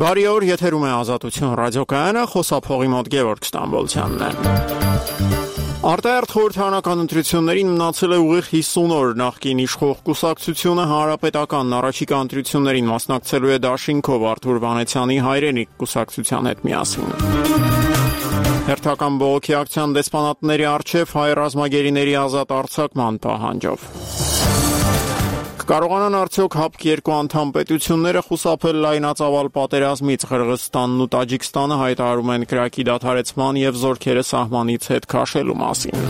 Բարի օր, եթերում է Ազատություն ռադիոկայանը, խոսափողի մոտ Գևորգ Ստամբոլցյանն է։ Արտահերթ խորհրդարանական ընտրություններին մնացել է ուղիղ 50 օր, նախկին իշխող կուսակցությունը Հանրապետական առաջիկա ընտրություններին մասնակցելու է դաշինքով Արթուր Վանեցյանի հայրենիք կուսակցության հետ միասին։ Հերթական բողոքի ակցիան դեսպանատների առջև հայ ռազմագերիների ազատ արձակման պահանջով։ Կարողանան արդյոք ՀԱՊԿ 2 անդամ պետությունները խուսափել լայնածավալ պատերազմից։ Ղրղըզստանն ու Տաջիկստանը հայտարարում են կրակի դադարեցման եւ զորքերը սահմանից հետ քաշելու մասին։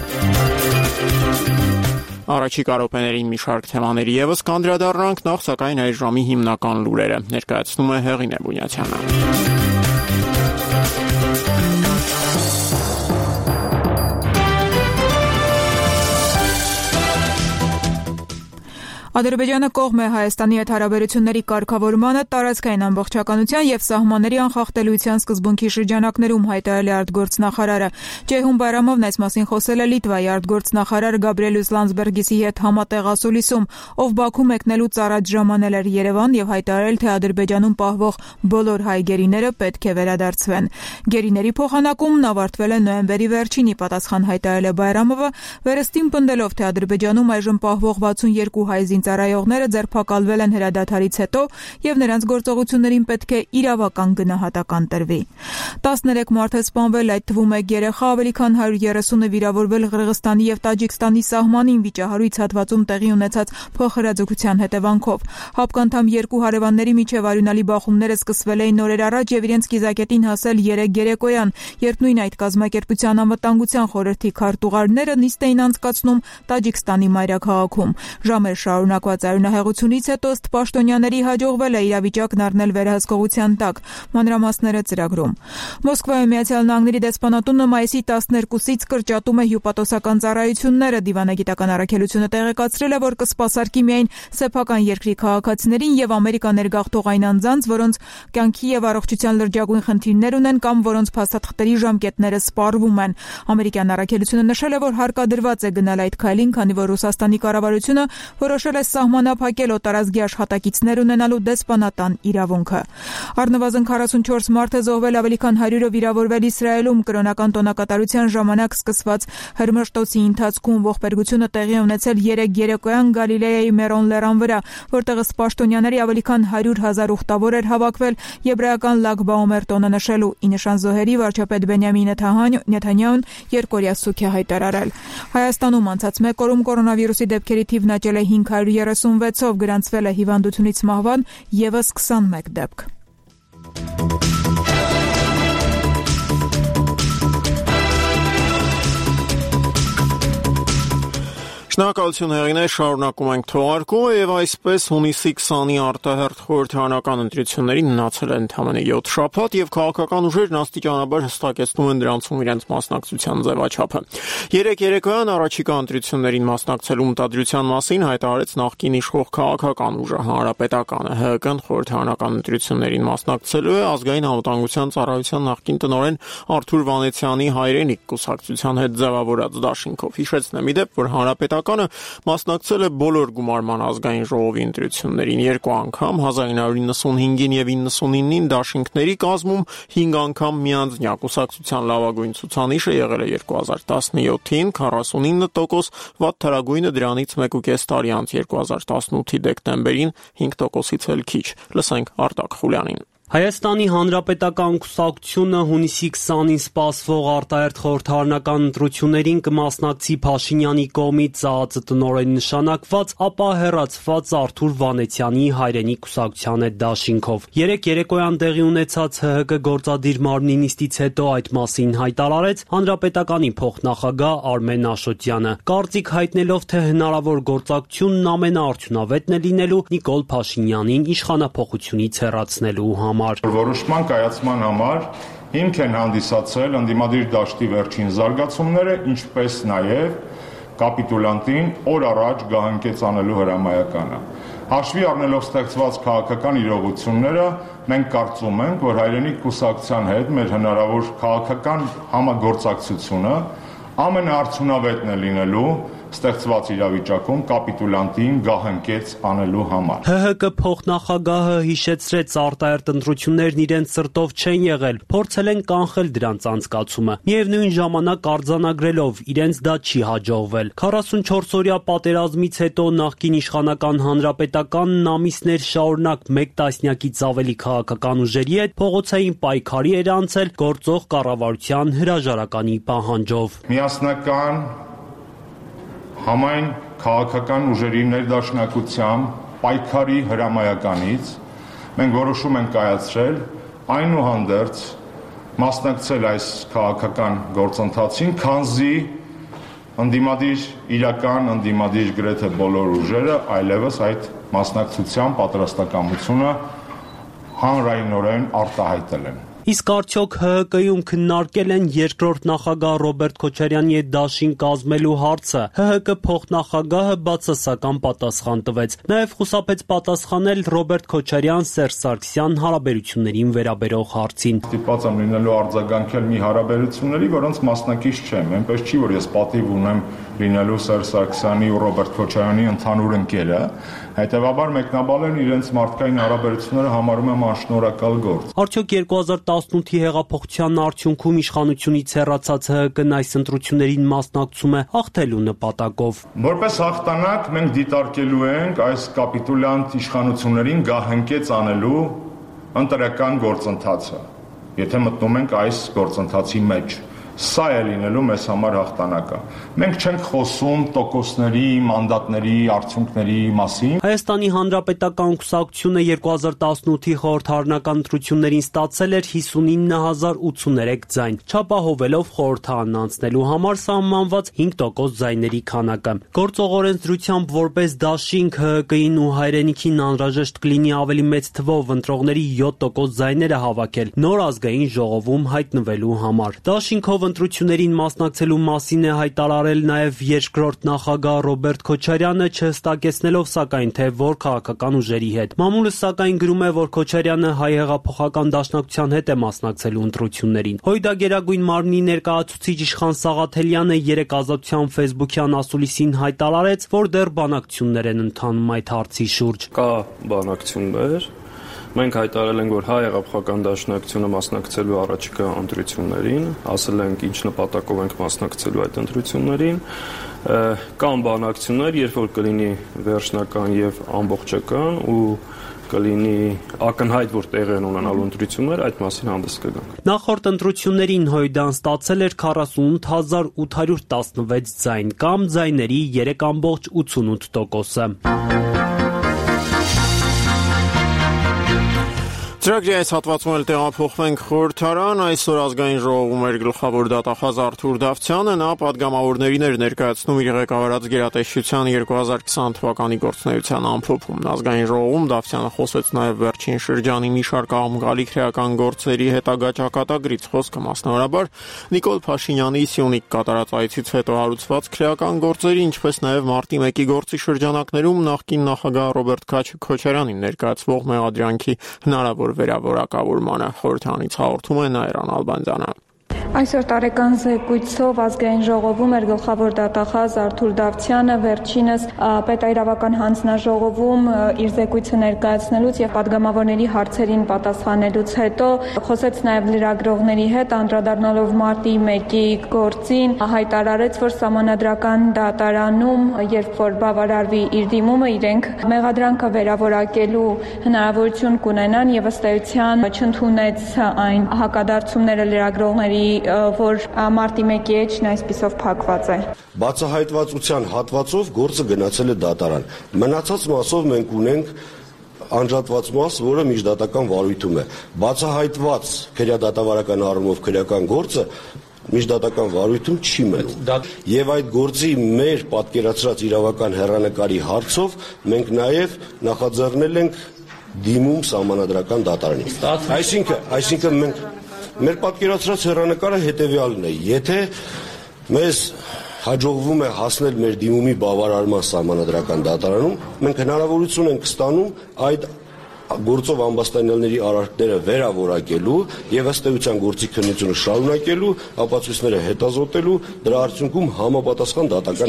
Առաջիկա րոպեներին մի շարք թեմաների եւս կանդրադառնանք, նախ սակայն այս ժամի հիմնական լուրերը ներկայացնում է Հեղինե Բունյացյանը։ Ադրբեջանը կողմ է Հայաստանի հետ հարաբերությունների կարգավորմանը տարածքային ամբողջականության եւ սահմանների անխախտելիության սկզբունքի շրջանակներում, հայտարարել է արտգործնախարարը։ Ջեյհուն Բայրամովն այս մասին խոսել է Լիտվայի արտգործնախարար Գաբրիելյուս Լանdsբերգիսի հետ համատեղ ասուլիսում, ով Բաքու մեկնելուց առաջ ժամանել էր Երևան եւ հայտարարել, թե Ադրբեջանում պահվող բոլոր հայ գերիները պետք է վերադարձվեն։ Գերիների փոխանակումն ավարտվել է նոյեմբերի վերջինի, պատասխան հայտարարել է Բայրամովը, վերստին պնդելով, թե Ադրբեջանում այժմ պահվող 62 հայ ծառայողները ձերբակալվել են հրադադարից հետո եւ նրանց գործողություններին պետք է իրավական գնահատական տրվի։ 13 մարդ է սպանվել, այդ թվում 1 երեխա, ավելի քան 130-ը վիրավորվել Ղրղըզստանի եւ Տաջիկստանի սահմանին վիճահարույց հատվածում տեղի ունեցած փոխհրաձգության հետևանքով։ ՀԱՊԿ անդամ 2 հարևանների միջև արյունալի բախումները սկսվել էին օրեր առաջ եւ իրենց կիզակետին հասել 3 երեկոյան, երբ նույն այդ կազմակերպության անվտանգության խորհրդի քարտուղարները նիստ էին անցկացնում Տաջիկստանի մայրաքաղաքում։ Ժամեր շարունակված արյունահեղությունից հետո ըստ պաշտոնյաների հաջողվել է իրավիճակն առնել վերահսկողության տակ, մանրամասները ծրագրում։ Մոսկվայում Միացյալ Նահանգների դեսպանատունը մայիսի 12-ից կրճատում է հյուպատոսական ծառայությունները։ Դիվանագիտական առաքելությունը տեղեկացրել է, որ կսպասարկի միայն սեփական երկրի քաղաքացիներին եւ Ամերիկա ներգաղթող այն անձանց, որոնց կյանքի եւ առողջության լրջագույն խնդիրներ ունեն կամ որոնց փաստաթղթերի ժամկետները սպառվում են։ Ամերիկյան առաքելությունը նշել է, որ հարկադրված է գնալ այդ քայլին, քանի որ Ռուսաստանի կառավարությունը որոշել է սահմանափակել օտարազգի աշխատակիցներ ունենալու դեսպանատան իրավունքը։ Առնվազն 44 մարդ է զոհվել, ավելի քան 100-ը վիրավորվել Իսրայելում կրոնական տոնակատարության ժամանակ սկսված հրմշտոցի ընթացքում։ Ողբերգությունը տեղի ունեցել 3 երեկոյան Գալիլեայի Մերոն լեռան վրա, որտեղ ըստ պաշտոնյաների ավելի քան 100,000 ուխտավոր էր հավաքվել եբրայական Լագ Բաոմեր տոնը նշելու։ Ի նշան զոհերի վարչապետ Բենյամին Նեթանյահուն երկօրյա սուգ է հայտարարել։ Հայաստանում անցած 1 օրում կորոնավիրուսի դեպքերի թիվն աճել է 536-ով, գրանցվել է հիվանդությունից մահվան եւս 21 դեպք։ Շնորհակալություն Հեղինե, շարունակում ենք թողարկումը եւ այսպես հունիսի 20-ի արտահերթ խորհրդարանական ընտրություններին մնացել է ընդամենը 7 շաբաթ եւ քաղաքական ուժերն աստիճանաբար հստակեցնում են դրանցում իրենց մասնակցության ձևաչափը։ 3 երեկոյան առաջիկա ընտրություններին մասնակցելու մտադրության մասին հայտարարեց նախկին իշխող քաղաքական ուժը Հանրապետականը։ ՀՀԿ-ն խորհրդարանական ընտրություններին մասնակցելու է ազգային անվտանգության ծառայության նախկին տնօրեն Արթուր Վանեցյանի հայրենիք կուսակցության հետ ձևավորած դաշինքով։ Հիշեցնեմ ի դեպ, որ Հանրապետականը մասնակցել է բոլոր գումարման ազգային ժողովի ընտրություններին 2 անգամ 1995-ին եւ 99-ին դաշինքների կազմում 5 անգամ միանձնյա կուսակցության լավագույն ցուցանիշը եղել է 2017-ին 49%, վատթարագույնը դրանից 1.5 տարի անց 2018-ի դեկտեմբերին 5%-ից էլ քիչ։ Լսենք Արտակ Խուլյանին։ Հայաստանի Հանրապետական կուսակցությունը հունիսի 20-ին սպասվող արտահերթ խորհրդարանական ընտրություններին կմասնակցի Փաշինյանի կողմից ԱԱԾ տնօրեն նշանակված, ապա հեռացված Արթուր Վանեցյանի հայրենիք կուսակցության հետ դաշինքով։ 3 երեկոյան տեղի ունեցած ՀՀԿ գործադիր մարմնի նիստից հետո այդ մասին հայտարարեց Հանրապետականի փոխնախագահ Արմեն Աշոտյանը, կարծիք հայտնելով, թե հնարավոր գործակցությունն ամենաարդյունավետն է լինելու Նիկոլ Փաշինյանին իշխանափոխությունից հեռացնելու համար։ Որոշման կայացման համար հիմք են հանդիսացել ընդդիմադիր դաշտի վերջին զարգացումները, ինչպես նաև կապիտուլանտին օր առաջ գահանկեց անելու հրամայականը։ Հաշվի առնելով ստեղծված քաղաքական իրողությունները, մենք կարծում ենք, որ հայրենիք կուսակցության հետ մեր հնարավոր քաղաքական համագործակցությունը ամենաարդյունավետն է լինելու ստեղծված իրավիճակում կապիտուլանտին գահընկեց անելու համար։ ՀՀԿ փոխնախագահը հիշեցրեց արտահերտ ընտրություններն իրենց սրտով չեն եղել, փորձել են կանխել դրանց անցկացումը։ Միևնույն ժամանակ արձանագրելով իրենց դա չի հաջողվել։ 44-օրյա պատերազմից հետո նախկին իշխանական հանրապետականն ամիսներ շարունակ մեկ տասնյակից ավելի քաղաքական ուժերի հետ փողոցային պայքարի էր անցել գործող կառավարության հրաժարականի պահանջով։ Միասնական համայն քաղաքական ուժերի ներդաշնակությամբ պայքարի հրամայականից մենք որոշում ենք կայացրել այնուհանդերձ մասնակցել այս քաղաքական գործընթացին, քանզի ընդդիմադիր գրեթե բոլոր ուժերը այլևս այդ մասնակցության պատրաստակամությունը հանրայնորեն արտահայտել են։ Իսկ արդյոք ՀՀԿ-ում քննարկել են երկրորդ նախագահ Ռոբերտ Քոչարյանի հետ դաշին կազմելու հարցը։ ՀՀԿ փոխնախագահը բացասական պատասխան տվեց։ Նաև խուսափեց պատասխանել Ռոբերտ Քոչարյան-Սերժ Սարգսյան հարաբերություններին վերաբերող հարցին։ Ստիպված եմ լինելու արձագանքել մի հարաբերությունների, որոնց մասնակից չեմ։ Այնպես չի, որ ես պատիվ ունեմ լինելու Սերժ Սարգսյանի ու Ռոբերտ Քոչարյանի ընդհանուր ընկերը, հետևաբար մեկնաբանելն իրենց մարդկային հարաբերությունները համարում եմ անշնորհակալ գործ։ Արդյոք 2018-ի հեղափոխության արդյունքում իշխանությունից հեռացած ՀՀԿ-ն այս ընտրություններին մասնակցում է հաղթելու նպատակով։ Որպես հաղթանակ մենք դիտարկելու ենք այս կապիտուլյանտ իշխանություններին գահընկեց անելու ընտրական գործընթացը, եթե մտնում ենք այս գործընթացի մեջ։ Սա է լինելու մեզ համար հաղթանակը։ Մենք չենք խոսում տոկոսների, մանդատների, արդյունքների մասին։ Հայաստանի Հանրապետական կուսակցությունը 2018-ի խորհրդարանական ընտրություններին ստացել էր 59083 ձայն, չապահովելով խորհրդարան անցնելու համար սահմանված 5% ձայների քանակը։ Գործող օրենսդրությամբ որպես դաշինք ՀՀԿ-ին ու հայրենիքին անհրաժեշտ կլինի ավելի մեծ թվով ընտրողների 7% ձայները հավաքել նոր ազգային ժողովում հայտնվելու համար։ Դաշինքով ընտրություններին մասնակցելու մասին է հայտարարել նաև երկրորդ նախագահ Ռոբերտ Քոչարյանը, չհստակեցնելով սակայն թե որ քաղաքական ուժերի հետ։ Մամուլը սակայն գրում է, որ Քոչարյանը Հայ հեղափոխական դաշնակցության հետ է մասնակցելու ընտրություններին։ ՀՅԴ Գերագույն մարմնի ներկայացուցիչ Իշխան Սաղաթելյանը երեկ Ազատության ֆեյսբուքյան ասուլիսին հայտարարեց, որ դեռ բանակցություններ են ընթանում այդ հարցի շուրջ։ Կա բանակցություններ։ Մենք հայտարարել ենք, որ Հայ հեղափոխական դաշնակցությունը մասնակցելու առաջիկա ընտրություններին, ասել ենք ինչ նպատակով ենք մասնակցելու այդ ընտրություններին, կան բանակցություններ, երբ որ կլինի վերջնական եւ ամբողջական ու կլինի ակնհայտ, որ տեղի են ունենալու ընտրություններ, այդ մասին հանդես կգանք։ Նախորդ ընտրություններին ՀՅԴ-ն ստացել էր 48816 ձայն, կամ ձայների 3.88%-ը։ Ծրագրի այս հատվածում էլ տեղափոխվենք խորհրդարան, այսօր ազգային ժողովում էր գլխավոր դատախազ Արթուր Դավթյանը, նա պատգամավորներին էր ներկայացնում իր ղեկավարած գերատեսչության 2020 թվականի գործունեության ամփոփումն։ Ազգային ժողովում Դավթյանը խոսեց նաև վերջին շրջանի մի շարք աղմուկալի քրեական գործերի հետագա ճակատագրից, խոսքը մասնավորաբար Նիկոլ Փաշինյանի Սյունիք կատարած այցից հետո հարուցված քրեական գործերի, ինչպես նաև մարտի 1-ի գործի շրջանակներում նախկին նախագահ Ռոբերտ Քոչարյանին ներկայացվող մեղադրանքի հնարավոր վերավորակավորմանը։ Խորհրդարանից հաղորդում է Նայիրան Ալբանդյանը։ Այսօր տարեկան զեկույցով ազգային ժողովում էր գլխավոր դատախազ Արթուր Դավթյանը, վերջինս պետաիրավական հանձնաժողովում իր զեկույցը ներկայացնելուց եւ պատգամավորների հարցերին պատասխանելուց հետո խոսեց նաեւ լրագրողների հետ, անդրադառնալով մարտի 1-ի գործին, հայտարարեց, որ սահմանադրական դատարանում, երբ որ բավարարվի իր դիմումը, իրենք մեղադրանքը վերավորակելու հնարավորություն կունենան եւ ըստ էության չընդունեց այն հակադարձումները լրագրողների, որ մարտի 1-ի էջն այսպիսով փակված է։ Բացահայտվածության հատվածով գործը գնացել է դատարան։ Մնացած մասով մենք ունենք անջատված մաս, որը միջդատական վարույթում է։ Բացահայտված քրեադատավարական առումով քրեական գործը միջդատական վարույթում չի մնում։ Եվ այդ գործի մեր պատկերացրած իրավական հեռանկարի հարցով մենք նաև նախաձեռնել ենք դիմում սահմանադրական դատարանին։ Այսինքն մեր պատկերացրած հեռանկարը հետևյալն է. եթե մեզ հաջողվում է հասնել մեր դիմումի բավարարման սահմանադրական դատարանում, մենք հնարավորություն ենք ստանում այդ գործով ամբաստանյալների արարքները վերավորակելու եւ ըստ էության գործի քննությունը շարունակելու, ապացույցները հետազոտելու, դրա արդյունքում համապատասխան դատական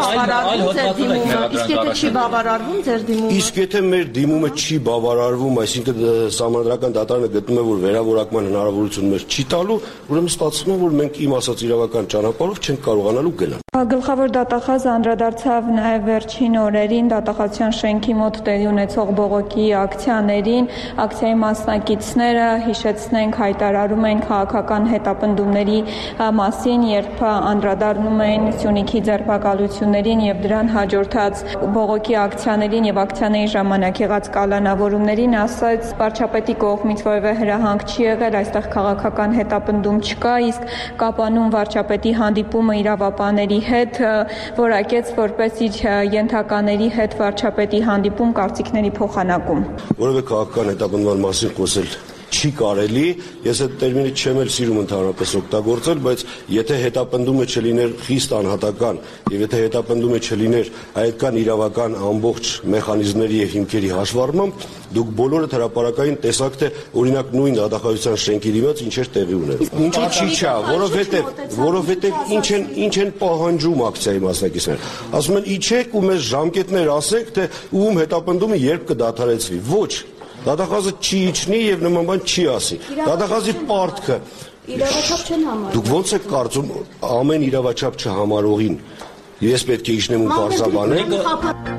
Իսկ եթե մեր դիմումը չի բավարարվում, այսինքն Սահմանադրական դատարանը գտնում է, որ վերավորակման հնարավորություն մեր չի տալու, ուրեմն ստացվում է, որ մենք իմ ասած իրավական ճանապարհով չենք կարողանալու գնալ։ Գլխավոր դատախազը անդրադարձավ նաև վերջին օրերին դատախազության շենքի մոտ տեղի ունեցող բողոքի ակցիաներին, ակցիայի մասնակիցները հիշեցնենք հայտարարում են քաղաքական հետապնդումների մասին, երբ անդրադառնում են Սյունիքի ձերբակալություններին եւ դրան հաջորդած բողոքի ակցիաներին եւ ակցիաների ժամանակ եղած կալանավորումներին, ասաց վարչապետի կողմից որևէ հրահանգ չի եղել, այստեղ քաղաքական հետապնդում չկա, իսկ Կապանում վարչապետի հանդիպումը իրավապահների հետ որակեց որպես իր ենթակաների հետ վարչապետի հանդիպում կարծիքների փոխանակում։ Որևէ քաղաքական հետապնդման մասին խոսել չի կարելի, ես այդ տերմինը չեմ էլ սիրում ընդհանրապես օգտագործել, բայց եթե հետապնդումը չլիներ խիստ անհատական եւ եթե հետապնդումը չլիներ հայկական իրավական ամբողջ մեխանիզմների եւ հիմքերի հաշվառմամբ, դուք բոլորը հրապարակային տեսաք, թե օրինակ նույն դատախազության շենքի դիմաց ինչեր տեղի ուներ։ Ինչու՞ չի չա, որովհետեւ ինչ են պահանջում ակցիայի մասնակիցները։ Ասում են իջեք ու մեզ ժամկետներ ասեք, թե ում հետապնդումը երբ կդադարեցվի։ Ոչ Դատախազը չի իջնի եւ նման բան չի ասի։ Դատախազի պարտքը իրավաչափ չեն համարում։ Դուք ո՞նց եք կարծում ամեն իրավաչափ չհամարողին ես պետք է իջնեմ ու պարզաբանեմ։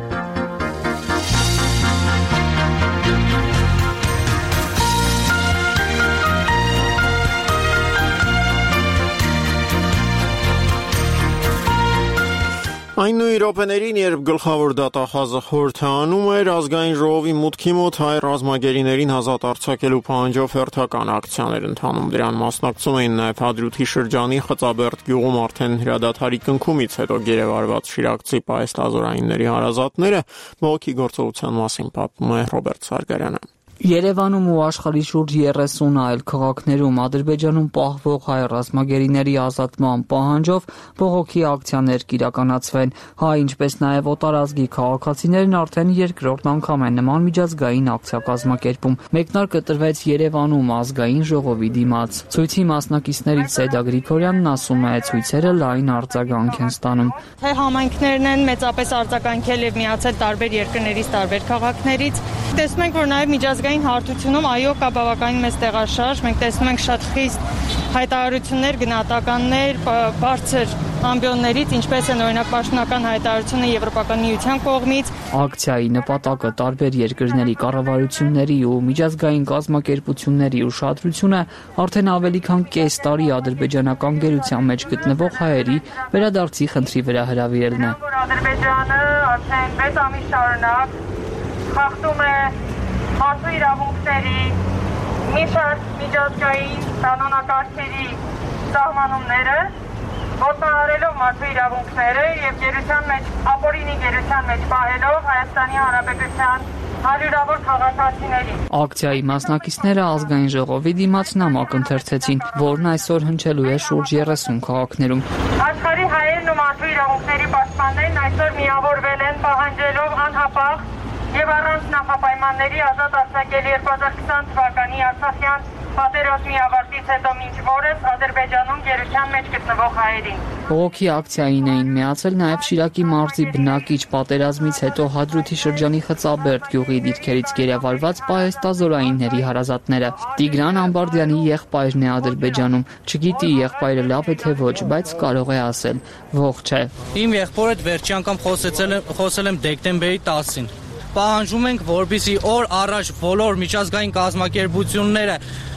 Այն նույն րոպեներին, երբ գլխավոր դատախազը խորհրդանում էր ազգային ժողովի մուտքի մոտ հայ ռազմագերիներին ազատ արձակելու պահանջով հերթական ակցիաներ ընթանում, դրան մասնակցում էին նաև Հադրութի շրջանի Խծաբերդ գյուղում արդեն հրադադարի կնքումից հետո գերեվարված շիրակցի պայեստազորայինների հարազատները, բողոքի գործողության մասին պատմում է Ռոբերտ Սարգարյանը։ Երևանում ու աշխարհի շուրջ 30 այլ քաղաքներում Ադրբեջանում պահվող հայ ռազմագերիների ազատման պահանջով բողոքի ակցիաներ կիրականացվեն։ Հայ, ինչպես նաև օտարազգի քաղաքացիներն արդեն երկրորդ անգամ են նման միջազգային ակցիա կազմակերպում։ Մեկնարկը տրվեց Երևանում ազգային ժողովի դիմաց։ Ցույցի մասնակիցներից Սեդա Գրիգորյանն ասում է, ցույցերը լայն արձագանք են ստանում։ Հայ համայնքներն են մեծապես արձագանքել եւ միացել տարբեր երկրներից, տարբեր քաղաքներից։ Տեսնում ենք, որ նաև միջազգային հարթությունում այո կա բավականին մեծ տեղաշարժ, մենք տեսնում ենք շատ խիստ հայտարարություններ, գնահատականներ, բարձր ամբիոններից, ինչպես են օրինակ պաշտոնական հայտարարությունը Եվրոպական միության կողմից։ Ակցիայի նպատակը տարբեր երկրների կառավարությունների ու միջազգային կազմակերպությունների ուշադրությունը արդեն ավելի քան կես տարի ադրբեջանական գերության մեջ գտնվող հայերի վերադարձի խնդրի վրա հրավիրելն է։ Ադրբեջանը արդեն 6 ամիս շարունակ խախտում է մարդու իրավունքների, մի շարք միջազգային կանոնակարգերի սահմանումները, ոտնահարելով մարդու իրավունքները եւ գերության մեջ, ապօրինի գերության մեջ պահելով Հայաստանի Հանրապետության հարյուրավոր քաղաքացիների։ Ակցիայի մասնակիցները ազգային ժողովի դիմաց նամակ ընթերցեցին, որն այսօր հնչելու է շուրջ 30 քաղաքներում։ Աշխարհի հայերն ու մարդու իրավունքների պաշտպաններն այսօր միավորվել են պահանջելով անհապաղ եւ առանց նախապայմանների ազատ արձակել 2020 թվականի Արցախյան պատերազմի ավարտից հետո մինչ օրս Ադրբեջանում գերության մեջ գտնվող հայերին։ Բողոքի ակցիային էին միացել նաև Շիրակի մարզի բնակիչ պատերազմից հետո Հադրութի շրջանի Խծաբերդ գյուղի դիրքերից գերեվարված պահեստազորայինների հարազատները։ Տիգրան Ամբարդյանի եղբայրն է Ադրբեջանում, չգիտի եղբայրը լավ է թե ոչ, բայց կարող է ասել՝ ողջ է։ Իմ եղբորը վերջի անգամ խոսել եմ դեկտեմբերի 10-ին։ Պահանջում ենք, որպեսզի օր առաջ բոլոր միջազգային կազմակերպությունները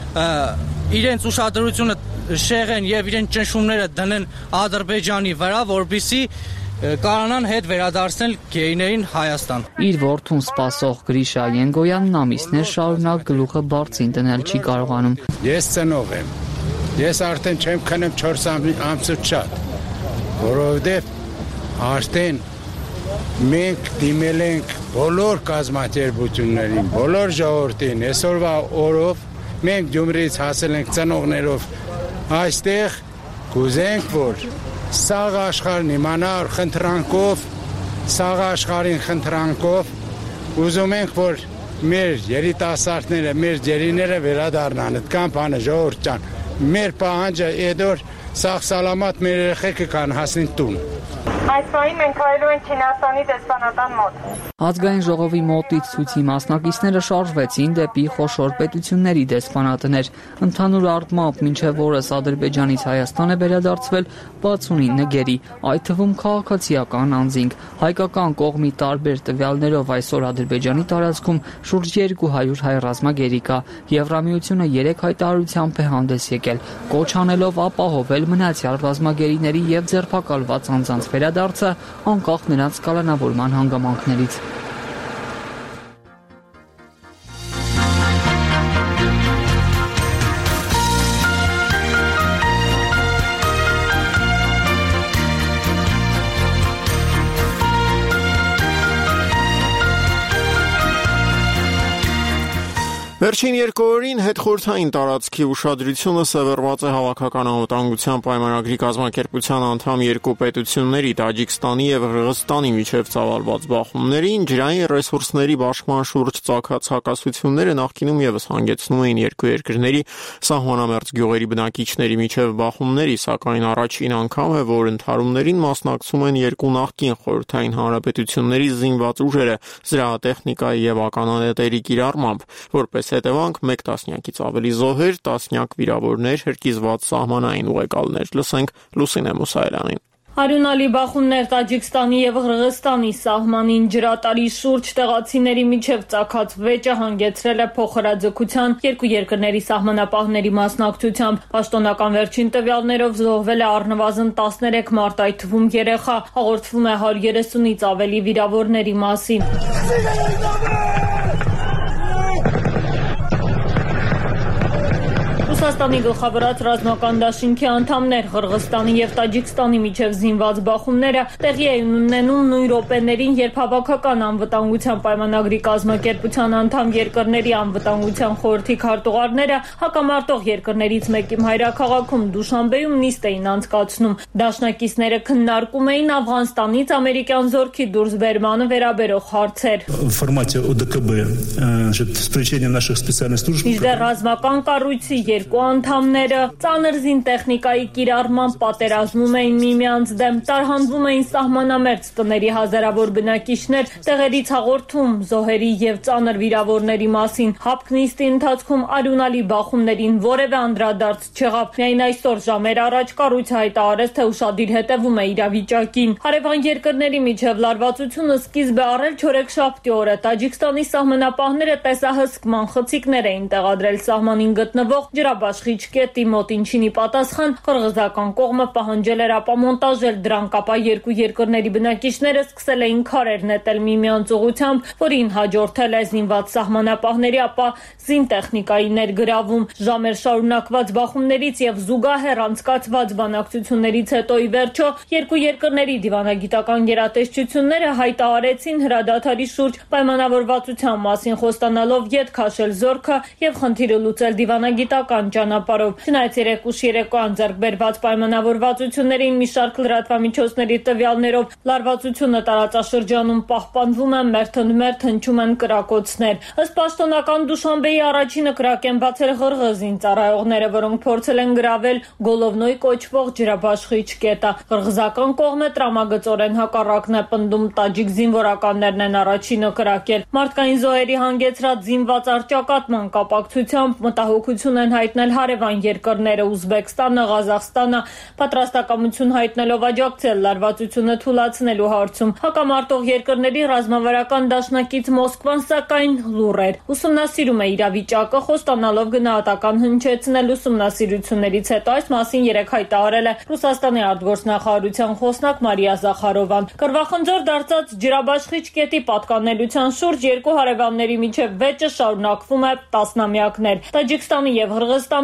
իրենց ուշադրությունը շեղեն եւ իրենց ճնշումները դնեն Ադրբեջանի վրա, որպեսզի կարողանան հետ վերադարձնել գեյներին Հայաստան։ Իր որդուն սպասող Գրիշա Ենգոյանն ամիսներ շարունակ գլուխը բարձին դնել չի կարողանում։ Ես ծնող եմ։ Ես արդեն չեմ քնում 4 ամսուց շատ, որովհետեւ արդեն մենք դիմել ենք բոլոր կազմակերպություններին, բոլոր ժողովրդին, այսօրվա օրով մենք Գյումրիից հասել ենք ծնողներով այստեղ, կուզենք, որ սաղ աշխարհն իմանար խնդրանքով, սաղ աշխարհին խնդրանքով, ուզում ենք, որ մեր երիտասարդները, մեր ջերիները վերադառնան, այդքան բանը ժողովուրդ ջան, մեր պահանջը էդոր սաղ սալամատ մեր երեխեքը կան հասնին տուն։ Այս պահին մենք հայելու ենք Չինաստանի դեսպանատան մոտ։ Ազգային ժողովի մոտից ցույցի մասնակիցները շարժվեցին դեպի խոշոր պետությունների դեսպանատներ։ Ընդհանուր առմամբ մինչև օրս Ադրբեջանից Հայաստան է վերադարձվել 69 գերի, այդ թվում քաղաքացիական անձինք։ Հայկական կողմի տարբեր տվյալներով այսօր Ադրբեջանի տարածքում շուրջ 200 հայ ռազմագերի կա։ Եվրամիությունը 3 հայտարարությամբ է հանդես եկել, կոչ անելով ապահովել մնացյալ ռազմագերիների եւ ձերբակալված անձանց վերադարձը անկախ նրանց կալանավորման հանգամանքներից։ Վերջին 2 օրին հետխորհրդային տարածքի ուշադրությունը սևեռված է հավաքական անվտանգության պայմանագրի կազմակերպության անդամ 2 պետությունների՝ Տաջիկստանի եւ Ղրղստանի միջև ծավալված բախումներին, ջրային ռեսուրսների բաշխման շուրջ ծագած հակասությունները նախկինում եւս հանգեցնում էին երկու երկրների սահմանամերձ գյուղերի բնակիչների միջև բախումների, սակայն առաջին անգամ է, որ ընդհարումներին մասնակցում են երկու նախկին խորհրդային հանրապետությունների զինված ուժերը զրահատեխնիկայի եւ ականանետերի կիրառմամբ, որպես հետևանք 1 տասնյակից ավելի զոհեր, տասնյակ վիրավորներ, հրկիզված սահմանային ուղեկալներ։ Լսենք Լուսինե Մուսայելյանին։ Արյունալի բախումներ Տաջիկստանի եւ Ղրղստանի սահմանին ջրատարի շուրջ տեղացիների միջև ծագած վեճը հանգեցրել է փոխհրաձգության երկու երկրների սահմանապահների մասնակցությամբ։ Պաշտոնական վերջին տվյալներով զոհվել է առնվազն 13 մարդ, այդ թվում երեխա, հաղորդվում է 130-ից ավելի վիրավորների մասին։ Ռուսաստանի գլխավորած ռազմական դաշինքի անդամներ Ղրղստանի եւ Տաջիկստանի միջև զինված բախումները տեղի էին ունենում նույն րոպեներին, երբ հավաքական անվտանգության պայմանագրի կազմակերպության անդամ երկրների անվտանգության խորհրդի քարտուղարները հակամարտող երկրներից մեկի մայրաքաղաքում Դուշանբեում նիստ էին անցկացնում։ Դաշնակիցները քննարկում էին Աֆղանստանից ամերիկյան զորքի դուրսբերմանը վերաբերող հարցեր։ Մինչդեռ ռազմական կառույցի երկու անդամները ծանր զինտեխնիկայի կիրառման պատերազմում էին միմյանց դեմ, տարհանվում էին սահմանամերձ տների հազարավոր բնակիչներ, տեղերից հաղորդում զոհերի եւ ծանր վիրավորների մասին։ Հապկնիստի ընթացքում արյունալի բախումներին որևէ անդրադարձ չեղավ։ Միայն այսօր ժամեր առաջ կառույցը հայտարարեց, թե ուշադիր հետևում է իրավիճակին։ Հարևան երկրների միջև լարվածությունը սկիզբ է առել չորեքշաբթի օրը։ Տաջիկստանի սահմանապահները տեսահսկման խցիկներ էին տեղադրել սահմանին գտնվող ջրաբաշխիչ կետի մոտ, ինչին ի պատասխան ղրղզական կողմը պահանջել էր ապամոնտաժել դրանք, ապա երկու երկրների բնակիչները սկսել էին քարեր նետել միմյանց ուղղությամբ, որին հաջորդել է զինված սահմանապահների, ապա զինտեխնիկայի ներգրավում։ Ժամեր շարունակված բախումներից եւ զուգահեռ անցկացված բանակցություններից հետո ի վերջո երկու երկրների դիվանագիտական գերատեսչությունները հայտարարեցին հրադադարի շուրջ պայմանավորվածության մասին, խոստանալով ետ քաշել զորքը եւ խնդիրը լուծել դիվանագիտական ճանապարհով։ Չնայած 3 ուշ երեկոյան ձեռք բերված պայմանավորվածություններին մի շարք լրատվամիջոցների տվյալներով լարվածությունը տարածաշրջանում պահպանվում է, մերթ հնչում են կրակոցներ։ Ըստ պաշտոնական Դուշանբեի առաջինը կրակ են բացել ղրղզին ծառայողները, որոնք փորձել են գրավել Գոլովնոյ կոչվող ջրաբաշխիչ կետը։ Ղրղզական կողմը տրամագծորեն հակառակն է պնդում, տաջիկ զինվորականներն են առաջինը կրակել։ Մարդկային զոհերի հանգեցրած զինված առճակատման կապակցությամբ մտահոգություն են հայտնել հարևան երկրները Ուզբեկստանը, Ղազախստանը, պատրաստակամություն հայտնելով աջակցել լարվածությունը թույլատնելու հարցում։ Հակամարտող երկրների ռազմավարական դաշնակից Մոսկվան սակայն լուռ էր։ Ուսումնասիրում է իրավիճակը, խոստանալով գնահատական հնչեցնել ուսումնասիրություններից հետո այս մասին երեկ հայտարարել է Ռուսաստանի արտգործնախարարության խոսնակ Մարիա Զախարովան։ Կռվախնձոր դարձած ջրաբաշխիչ կետի պատկանելության շուրջ երկու հարևանների միջև վեճը շարունակվում է տասնամյակներ։ Տաջիկստանի եւ Ղրղստանի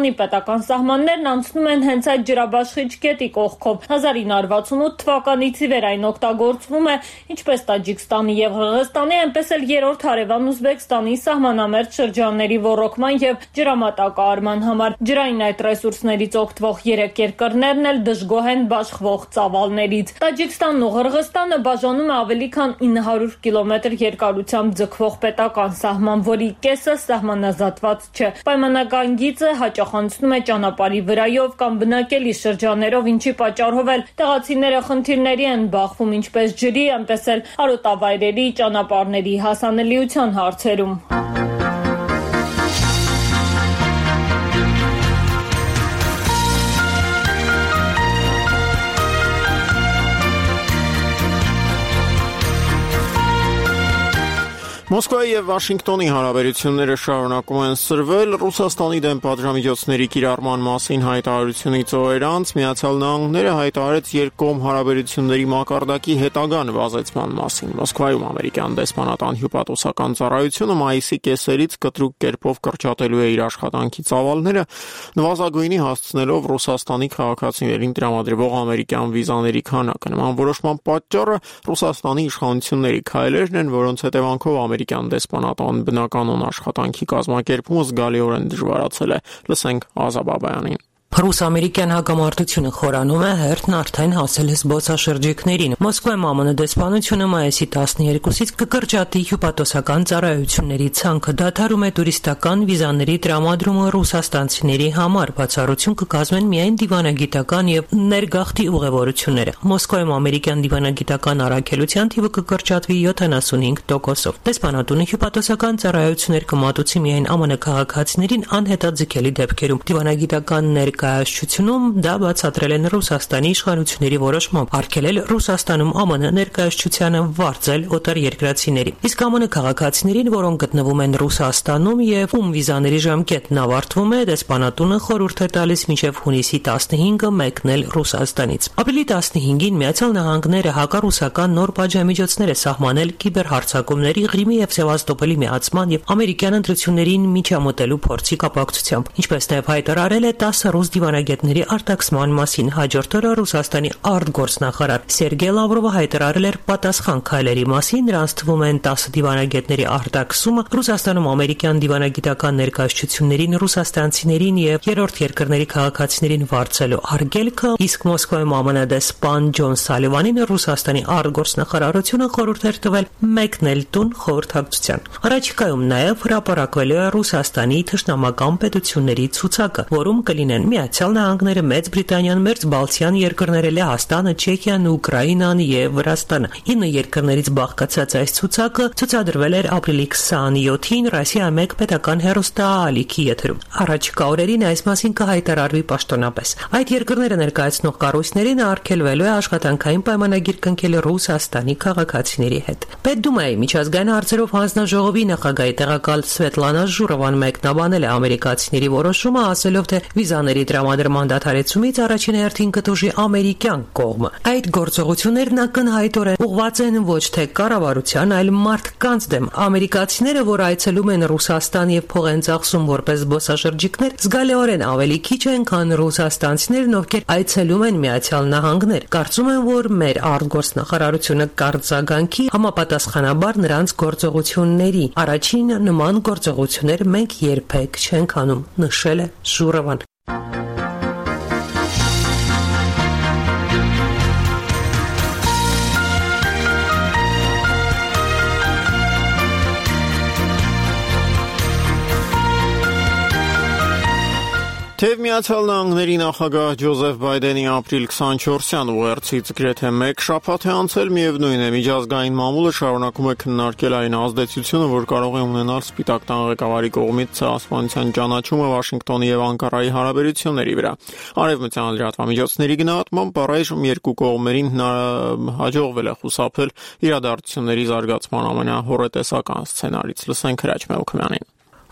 Ռուսաստանի պետական սահմաններն անցնում են հենց այդ ջրաբաշխիչ գետի կողքով։ 1968 թվականից ի վեր այն օգտագործվում է ինչպես Տաջիկստանի եւ Ղրղստանի, այնպես էլ երրորդ հարևան Ուզբեկստանի սահմանամերձ շրջանների ոռոգման եւ ջրամատակարարման համար։ Ջրային այդ ռեսուրսներից օգտվող 3 երկրներն էլ դժգոհ են բաշխվող ծավալներից։ Տաջիկստանն ու Ղրղստանը բաժանում է ավելի քան 900 կիլոմետր երկարությամբ ձգվող պետական սահման, որի կեսը սահմանազատված չէ։ Պայմանական գիծը հաճախ անցնում է ճանապարհի վրայով կամ բնակելի շրջաններով, ինչի պատճառով էլ տեղացիները խնդիրների են բախվում ինչպես ջրի, այնպես էլ արոտավայրերի, ճանապարհների հասանելիության հարցերում։ Մոսկվայի եւ Վաշինգտոնի հարաբերությունները շարունակում են սրվել։ Ռուսաստանի դեմ պատժամիջոցների կիրառման մասին հայտարարությունից օրեր անց Միացյալ Նահանգները հայտարարեց երկկողմ հարաբերությունների մակարդակի հետագա նվազեցման մասին։ Մոսկվայում ամերիկյան դեսպանատան հյուպատոսական ծառայությունը մայիսի կեսերից կտրուկ կերպով կրճատելու է իր աշխատանքի ծավալները, նվազագույնի հասցնելով Ռուսաստանի քաղաքացիներին տրամադրվող ամերիկյան վիզաների քանակը։ Նման որոշման պատճառը Ռուսաստանի իշխանությունների քայլերն են, որոնց հետևանքով ամերիկյան դեսպանատան բնականon աշխատանքի կազմակերպումը զգալիորեն դժվարացել է։ Լսենք Ազա Բաբայանին։ Ռուս-ամերիկյան հակամարտությունը խորանում է, հերթն արդեն հասել է զբոսաշրջիկներին։ Մոսկվայում ԱՄՆ դեսպանությունը մայիսի 12-ից կկրճատի հյուպատոսական ծառայությունների ցանկը, դադարում է տուրիստական վիզաների տրամադրումը ռուսաստանցիների համար, բացառություն կկազմեն միայն դիվանագիտական եւ ներգաղթի ուղևորությունները։ Մոսկվայում ամերիկյան դիվանագիտական առաքելության թիվը կկրճատվի 75%-ով։ Դեսպանատունը հյուպատոսական ծառայություններ կմատուցի միայն ԱՄՆ քաղաքացիներին անհետաձգելի դեպքերում։ Դիվանագիտական ներկայացությունում դա բացատրել են Ռուսաստանի իշխանությունների որոշմամբ արգելել Ռուսաստանում ԱՄՆ ներկայացությանը վարձել օտարերկրացիների։ Իսկ ԱՄՆ քաղաքացիներին, որոնք գտնվում են Ռուսաստանում եւ ում վիզաների ժամկետն ավարտվում է, դեսպանատունը խորհուրդ է տալիս մինչեւ հունիսի 15-ը մեկնել Ռուսաստանից։ Ապրիլի 15-ին Միացյալ Նահանգները հակառուսական նոր պատժամիջոցներ է սահմանել կիբերհարձակումների, Ղրիմի եւ Սևաստոպոլի միացման եւ ամերիկյան ընտրություններին միջամտելու փորձի կապակցությամբ, ինչպես նաեւ հայտարարել է 10 ռուս դիվանագետների արտաքսման մասին։ Հաջորդ օրը Ռուսաստանի արտգործնախարար Սերգեյ Լավրովը հայտարարել էր պատասխան քայլերի մասին, նրանց թվում են 10 դիվանագետների արտաքսումը, Ռուսաստանում ամերիկյան դիվանագիտական ներկայացություններին ռուսաստանցիներին եւ երրորդ երկրների քաղաքացիներին վարձելու արգելքը, իսկ Մոսկվայում ԱՄՆ դեսպան Ջոն Սալիվանին Ռուսաստանի արտգործնախարարությունը խորհուրդ էր տվել մեկնել տուն խորհրդակցության։ Առաջիկայում նաեւ հրապարակվելու է Ռուսաստանի թշնամական պետությունների ցուցակը, որում կլինեն Միացյալ Նահանգները, Մեծ Բրիտանիան, Մերձբալթյան երկրները, Լեհաստանը, Չեխիան, Ուկրաինան եւ Վրաստանը։ 9 երկրներից բաղկացած այս ցուցակը ցուցադրվել էր ապրիլի 27-ին Ռոսիա 1 պետական հեռուստաալիքի եթերում։ Առաջիկա օրերին այս մասին կհայտարարվի պաշտոնապես։ Այդ երկրները ներկայացնող կառույցներին արգելվելու է աշխատանքային պայմանագիր կնքել Ռուսաստանի քաղաքացիների հետ։ Պետդումայի միջազգային հարցերով հանձնաժողովի նախագահի տեղակալ Սվետլանա Ժուրովան մեկնաբանել է ամերիկացիների որոշումը, ասելով, թե վիզաների տրամադրման դադարեցումից առաջին հերթին կտուժի ամերիկյան կողմը։ Այդ գործողություններն ակնհայտորեն ուղղված են ոչ թե կառավարության, այլ մարդկանց դեմ։ Ամերիկացիները, որ այցելում են Ռուսաստան եւ փող են ծախսում որպես զբոսաշրջիկներ, զգալիորեն ավելի քիչ են, քան ռուսաստանցիներն, ովքեր այցելում են Միացյալ Նահանգներ։ Կարծում եմ, որ մեր արտգործնախարարությունը կարձագանքի համապատասխանաբար նրանց գործողությունների։ Առաջին նման գործողություններ մենք երբեք չենք անում, նշել է Ժուրովան։ Թեև Միացյալ Նահանգների նախագահ Ջոզեֆ Բայդենի ապրիլ 24-յան ուղերձից գրեթե մեկ շաբաթ է անցել, միևնույն է, միջազգային մամուլը շարունակում է քննարկել այն ազդեցությունը, որ կարող է ունենալ Սպիտակ տան ղեկավարի կողմից ցեղասպանության ճանաչումը Վաշինգտոնի եւ Անկարայի հարաբերությունների վրա։ Արևմտյան լրատվամիջոցների գնահատմամբ առայժմ երկու կողմերին հաջողվել է խուսափել իրադարձությունների զարգացման ամենահոռետեսական սցենարից։ Լսենք Հրաչ Մելքոյանին։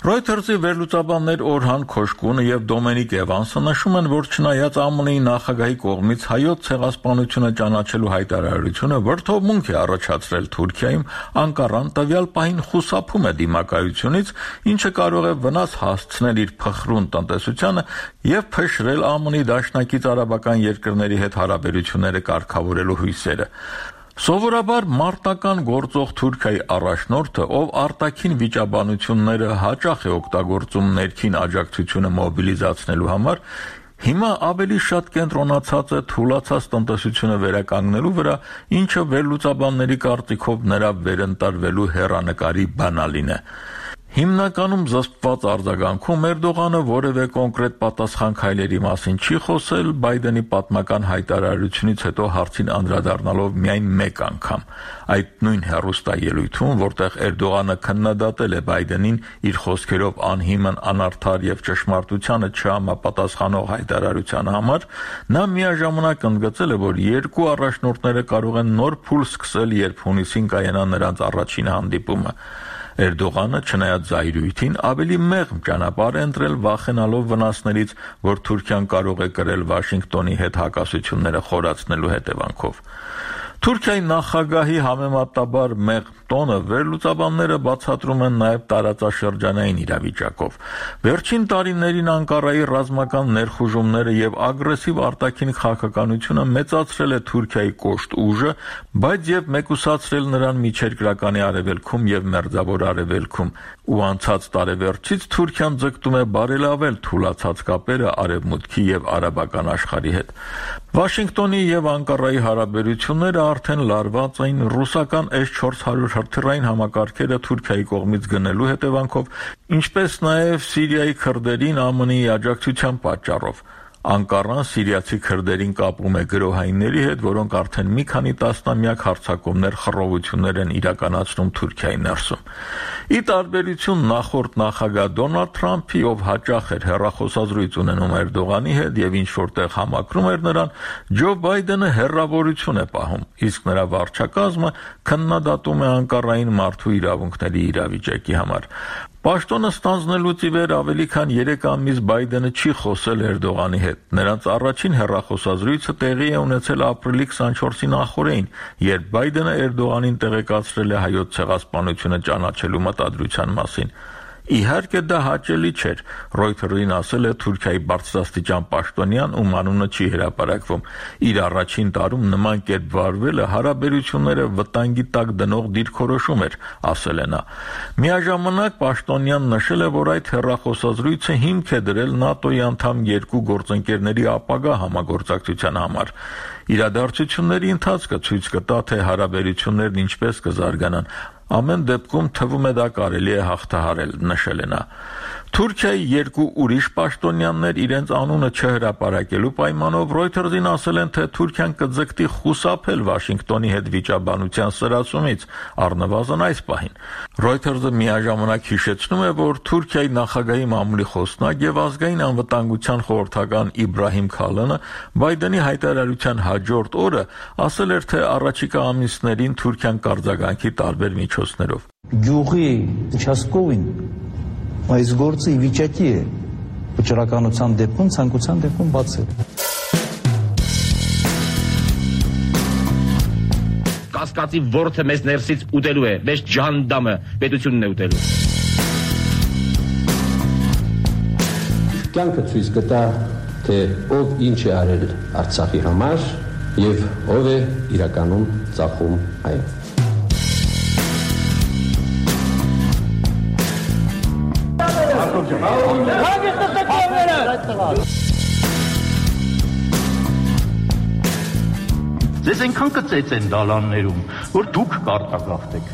Reuters-ի վերլուծաբաններ Օրհան Քոշկունը եւ Դոմենիկ Էվանսը նշում են, որ չնայած ԱՄՆ-ի նախագահի կողմից հայոց ցեղասպանությունը ճանաչելու հայտարարությունը վրդովմունք է առաջացրել Թուրքիայում, Անկարան տվյալ պահին խուսափում է դիմակայությունից, ինչը կարող է վնաս հասցնել իր փխրուն տնտեսությանը եւ փշրել ԱՄՆ-ի դաշնակից արաբական երկրների հետ հարաբերությունները կարգավորելու հույսերը։ Սովորաբար մարտական գործող Թուրքիայի առաջնորդը, ով արտաքին վիճաբանությունները հաճախ է օգտագործում ներքին աջակցությունը մոբիլիզացնելու համար, հիմա ավելի շատ կենտրոնացած է թուլացած տնտեսությունը վերականգնելու վրա, ինչը վերլուծաբանների կարծիքով նրա վերընտարվելու հեռանկարի բանալին է։ Հիմնականում զսպված արձագանքում Էրդողանը որևէ կոնկրետ պատասխան քայլերի մասին չի խոսել, Բայդենի պատմական հայտարարությունից հետո հարցին անդրադառնալով միայն մեկ անգամ։ Այդ նույն հեռուստաելույթում, որտեղ Էրդողանը քննադատել է Բայդենին իր խոսքերով անհիմն, անարդար եւ ճշմարտությանը չհամապատասխանող հայտարարության համար, նա միաժամանակ ընդգծել է, որ երկու առաջնորդները կարող են նոր փուլ սկսել, երբ հունիսին կայանա նրանց առաջին հանդիպումը։ Էրդողանը, չնայած զայրույթին, ավելի մեղմ ճանապարհ է ընտրել, վախենալով վնասներից, որ Թուրքիան կարող է կրել Վաշինգտոնի հետ հակասությունները խորացնելու հետևանքով։ Թուրքիայի նախագահի համեմատաբար մեղմ տոնը վերլուծաբանները բացատրում են նաև տարածաշրջանային իրավիճակով։ Վերջին տարիներին Անկարայի ռազմական ներխուժումները եւ ագրեսիվ արտաքին քաղաքականությունը մեծացրել է Թուրքիայի կոշտ ուժը, բայց եւ մեկուսացրել նրան միջերկրականի արևելքում եւ մերձավոր արևելքում, ու անցած տարեվերջից Թուրքիան ձգտում է բարելավել թուլացած կապերը արևմուտքի եւ արաբական աշխարհի հետ։ Վաշինգտոնի եւ Անկարայի հարաբերությունները արդեն լարված էին ռուսական S-400 հրթիռային համակարգերը Թուրքիայի կողմից գնելու հետևանքով, ինչպես նաև Սիրիայի քրդերին ԱՄՆ-ի աջակցության պատճառով։ Անկարան սիրիացի քրդերին կապում է գրոհայինների հետ, որոնք արդեն մի քանի տասնամյակ հարձակումներ, խռովություններ են իրականացնում Թուրքիայի ներսում։ Ի տարբերություն նախորդ նախագահ Դոնալդ Թրամփի, ով հաճախ էր հեռախոսազրույց ունենում Էրդողանի հետ եւ ինչ որտեղ համակրում էր նրան, Ջո Բայդենը հեռավորություն է պահում, իսկ նրա վարչակազմը քննադատում է Անկարային մարդու իրավունքների իրավիճակի համար։ Պաշտոնը ստանձնելուց ի վեր ավելի քան 3 ամիս Բայդենը չի խոսել Էրդողանի հետ։ Նրանց առաջին հեռախոսազրույցը տեղի է ունեցել ապրիլի 24-ի նախօրեին, երբ Բայդենը Էրդողանին տեղեկացրել է հայոց ցեղասպանությունը ճանաչելու մտադրության մասին։ Իհարկե դա հաճելի չէր, Reuters-ին ասել է Թուրքիայի բարձրաստիճան պաշտոնյան, ում անունը չի հրապարակվում։ Իր առաջին տարում նման կերպ վարվելը հարաբերությունները վտանգի տակ դնող դիրքորոշում էր, ասել է նա։ Միաժամանակ պաշտոնյան նշել է, որ այդ հեռախոսազրույցը հիմք է դրել ՆԱՏՕ-ի անդամ երկու գործընկերների ապագա համագործակցության համար։ Իրադարձությունների ընթացքը ցույց կտա, թե հարաբերություններն ինչպես կզարգանան։ Ամեն դեպքում թվում է դա կարելի է հաղթահարել, նշել է նա։ Թուրքիայի երկու ուրիշ պաշտոնյաներ իրենց անունը չհրապարակելու պայմանով Reuters-ին ասել են, թե Թուրքիան կձգտի խուսափել Վաշինգտոնի հետ վիճաբանության սրացումից, առնվազն այս պահին։ Reuters-ը միաժամանակ հիշեցնում է, որ Թուրքիայի նախագահի մամուլի խոսնակ եւ ազգային անվտանգության խորհրդական Իբրահիմ Քալանը Բայդենի հայտարարության հաջորդ օրը ասել էր, թե առաջիկա ամիսներին Թուրքիան կարձագանքի տարբեր միջոցներով։ Գյուղի участковին այս գործը ի վիճակի է վճռականության դեպքում, ցանկության դեպքում բացել։ Կասկածի ворթը մեզ ներսից ուտելու է, մեզ ջանդամը պետությունն է ուտելու։ Կյանքը ցույց կտա, թե ով ինչ է արել Արցախի համար եւ ով է իրականում ծախում այն։ Ձեզ այնքան կծեց են դալաններում, որ դուք կարտագաղթեք։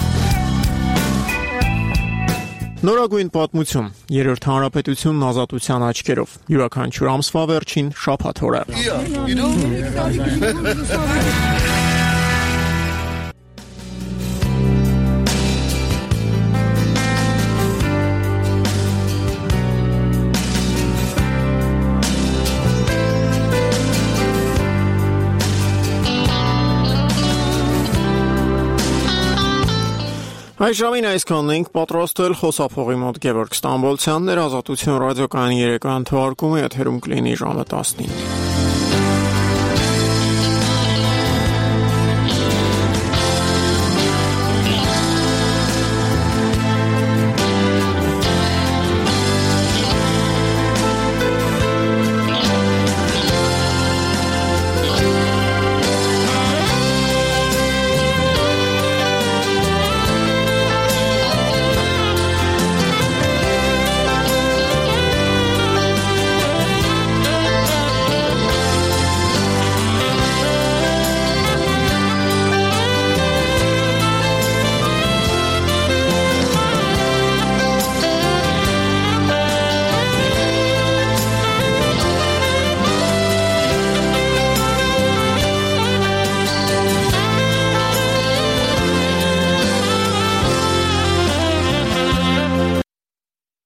Նորագույն պատմություն, Երրորդ հանրապետությունն ազատության աչքերով, յուրաքանչյուր ամսվա վերջին շաբաթ օրը։ Այս ժամին այսքանն ենք պատրաստել խոսափողի մոտ Գևորգ Ստամբոլցյանն էր, Ազատություն ռադիոկայանի 3-րդ թողարկումը եթերում կլինի ժամը 15։